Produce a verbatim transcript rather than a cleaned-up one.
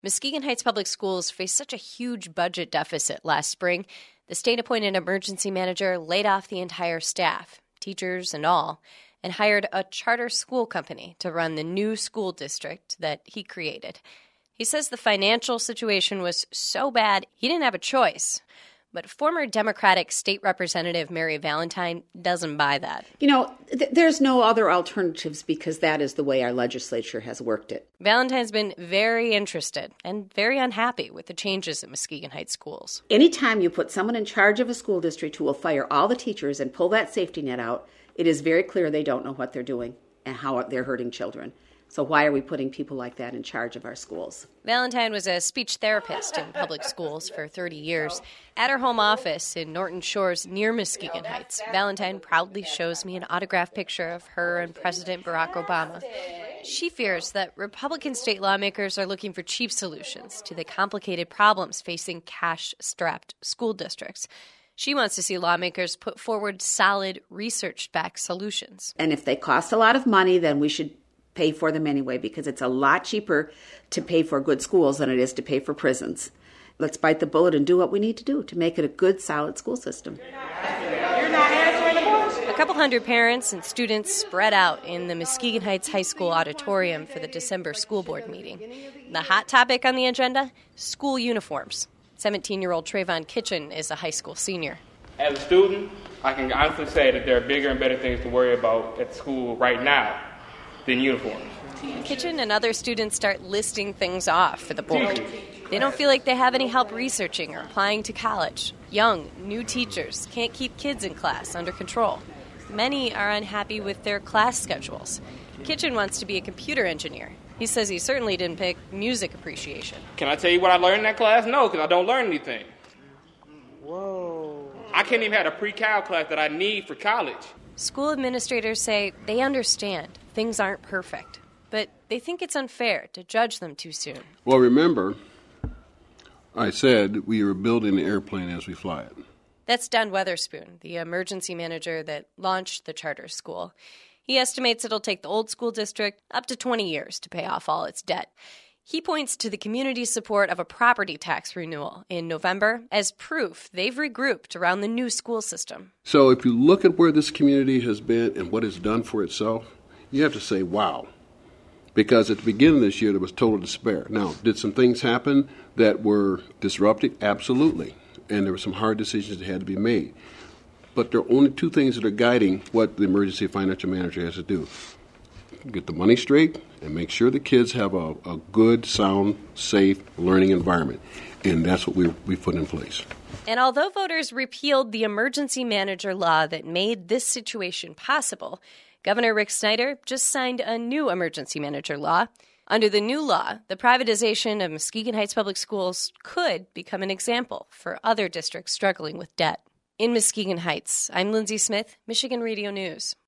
Muskegon Heights Public Schools faced such a huge budget deficit last spring, the state-appointed emergency manager laid off the entire staff, teachers and all, and hired a charter school company to run the new school district that he created. He says the financial situation was so bad he didn't have a choice. But former Democratic State Representative Mary Valentine doesn't buy that. You know, th- there's no other alternatives because that is the way our legislature has worked it. Valentine's been very interested and very unhappy with the changes at Muskegon Heights schools. Anytime you put someone in charge of a school district who will fire all the teachers and pull that safety net out, it is very clear they don't know what they're doing and how they're hurting children. So why are we putting people like that in charge of our schools? Valentine was a speech therapist in public schools for thirty years. At her home office in Norton Shores near Muskegon Heights, Valentine proudly shows me an autographed picture of her and President Barack Obama. She fears that Republican state lawmakers are looking for cheap solutions to the complicated problems facing cash-strapped school districts. She wants to see lawmakers put forward solid, research-backed solutions. And if they cost a lot of money, then we should pay for them anyway, because it's a lot cheaper to pay for good schools than it is to pay for prisons. Let's bite the bullet and do what we need to do to make it a good, solid school system. A couple hundred parents and students spread out in the Muskegon Heights High School auditorium for the December school board meeting. The hot topic on the agenda? School uniforms. seventeen-year-old Trayvon Kitchen is a high school senior. As a student, I can honestly say that there are bigger and better things to worry about at school right now than uniforms. Kitchen and other students start listing things off for the board. They don't feel like they have any help researching or applying to college. Young, new teachers can't keep kids in class under control. Many are unhappy with their class schedules. Kitchen wants to be a computer engineer. He says he certainly didn't pick music appreciation. Can I tell you what I learned in that class? No, because I don't learn anything. Whoa. I can't even have a pre-cal class that I need for college. School administrators say they understand things aren't perfect, but they think it's unfair to judge them too soon. Well, remember, I said we were building the airplane as we fly it. That's Don Weatherspoon, the emergency manager that launched the charter school. He estimates it'll take the old school district up to twenty years to pay off all its debt. He points to the community's support of a property tax renewal in November as proof they've regrouped around the new school system. So if you look at where this community has been and what it's done for itself, you have to say, wow. Because at the beginning of this year, there was total despair. Now, did some things happen that were disruptive? Absolutely. And there were some hard decisions that had to be made. But there are only two things that are guiding what the emergency financial manager has to do. Get the money straight and make sure the kids have a, a good, sound, safe learning environment. And that's what we we put in place. And although voters repealed the emergency manager law that made this situation possible, Governor Rick Snyder just signed a new emergency manager law. Under the new law, the privatization of Muskegon Heights Public Schools could become an example for other districts struggling with debt. In Muskegon Heights, I'm Lindsay Smith, Michigan Radio News.